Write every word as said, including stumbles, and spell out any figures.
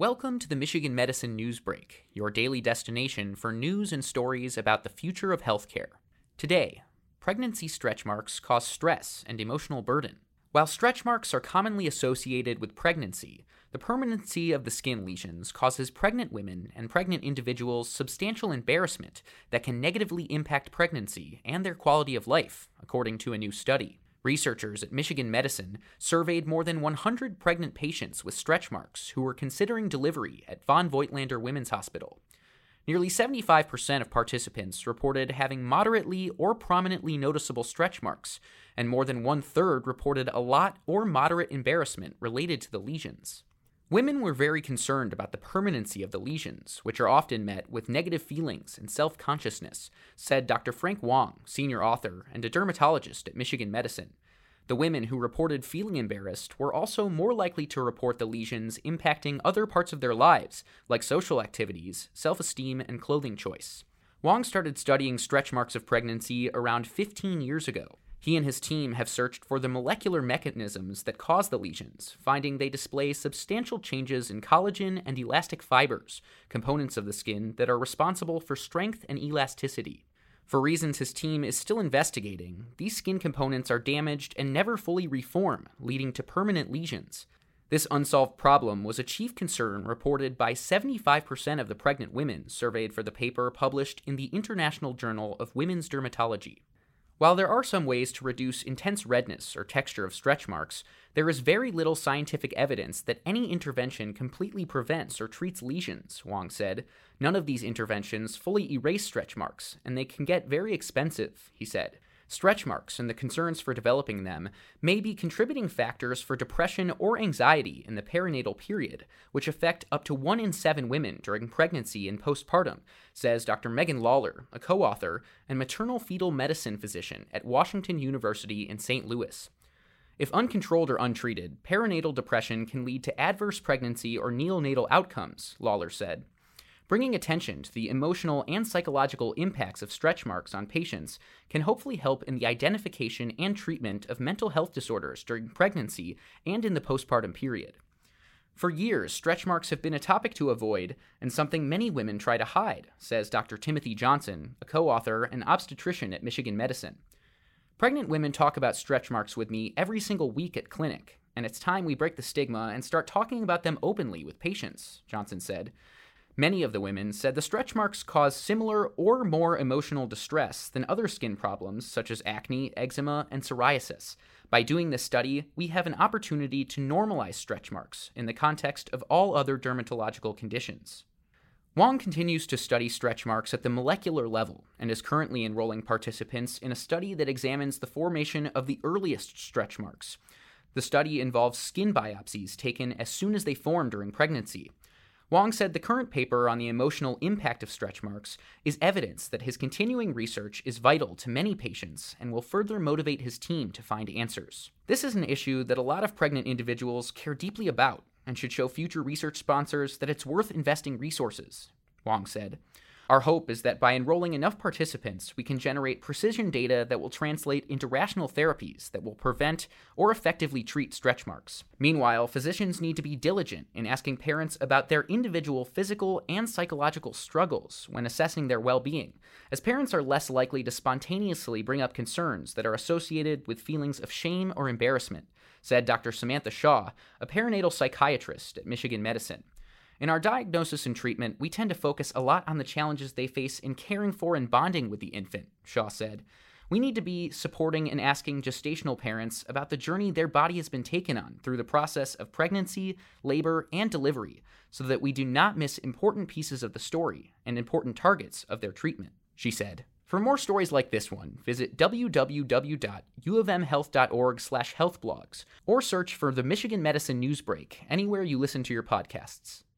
Welcome to the Michigan Medicine Newsbreak, your daily destination for news and stories about the future of healthcare. Today, pregnancy stretch marks cause stress and emotional burden. While stretch marks are commonly associated with pregnancy, the permanency of the skin lesions causes pregnant women and pregnant individuals substantial embarrassment that can negatively impact pregnancy and their quality of life, according to a new study. Researchers at Michigan Medicine surveyed more than one hundred pregnant patients with stretch marks who were considering delivery at von Voigtlander Women's Hospital. Nearly seventy-five percent of participants reported having moderately or prominently noticeable stretch marks, and more than one-third reported a lot or moderate embarrassment related to the lesions. Women were very concerned about the permanency of the lesions, which are often met with negative feelings and self-consciousness, said Doctor Frank Wong, senior author and a dermatologist at Michigan Medicine. The women who reported feeling embarrassed were also more likely to report the lesions impacting other parts of their lives, like social activities, self-esteem, and clothing choice. Wong started studying stretch marks of pregnancy around fifteen years ago. He and his team have searched for the molecular mechanisms that cause the lesions, finding they display substantial changes in collagen and elastic fibers, components of the skin that are responsible for strength and elasticity. For reasons his team is still investigating, these skin components are damaged and never fully reform, leading to permanent lesions. This unsolved problem was a chief concern reported by seventy-five percent of the pregnant women surveyed for the paper published in the International Journal of Women's Dermatology. While there are some ways to reduce intense redness or texture of stretch marks, there is very little scientific evidence that any intervention completely prevents or treats lesions, Wong said. None of these interventions fully erase stretch marks, and they can get very expensive, he said. Stretch marks and the concerns for developing them may be contributing factors for depression or anxiety in the perinatal period, which affect up to one in seven women during pregnancy and postpartum, says Doctor Megan Lawler, a co-author and maternal-fetal medicine physician at Washington University in Saint Louis. If uncontrolled or untreated, perinatal depression can lead to adverse pregnancy or neonatal outcomes, Lawler said. Bringing attention to the emotional and psychological impacts of stretch marks on patients can hopefully help in the identification and treatment of mental health disorders during pregnancy and in the postpartum period. For years, stretch marks have been a topic to avoid and something many women try to hide, says Doctor Timothy Johnson, a co-author and obstetrician at Michigan Medicine. Pregnant women talk about stretch marks with me every single week at clinic, and it's time we break the stigma and start talking about them openly with patients, Johnson said. Many of the women said the stretch marks cause similar or more emotional distress than other skin problems such as acne, eczema, and psoriasis. By doing this study, we have an opportunity to normalize stretch marks in the context of all other dermatological conditions. Wong continues to study stretch marks at the molecular level and is currently enrolling participants in a study that examines the formation of the earliest stretch marks. The study involves skin biopsies taken as soon as they form during pregnancy. Wong said the current paper on the emotional impact of stretch marks is evidence that his continuing research is vital to many patients and will further motivate his team to find answers. This is an issue that a lot of pregnant individuals care deeply about and should show future research sponsors that it's worth investing resources, Wong said. Our hope is that by enrolling enough participants, we can generate precision data that will translate into rational therapies that will prevent or effectively treat stretch marks. Meanwhile, physicians need to be diligent in asking parents about their individual physical and psychological struggles when assessing their well-being, as parents are less likely to spontaneously bring up concerns that are associated with feelings of shame or embarrassment, said Doctor Samantha Shaw, a perinatal psychiatrist at Michigan Medicine. In our diagnosis and treatment, we tend to focus a lot on the challenges they face in caring for and bonding with the infant, Shaw said. We need to be supporting and asking gestational parents about the journey their body has been taken on through the process of pregnancy, labor, and delivery, so that we do not miss important pieces of the story and important targets of their treatment, she said. For more stories like this one, visit w w w dot u of m health dot org slash health blogs or search for the Michigan Medicine Newsbreak anywhere you listen to your podcasts.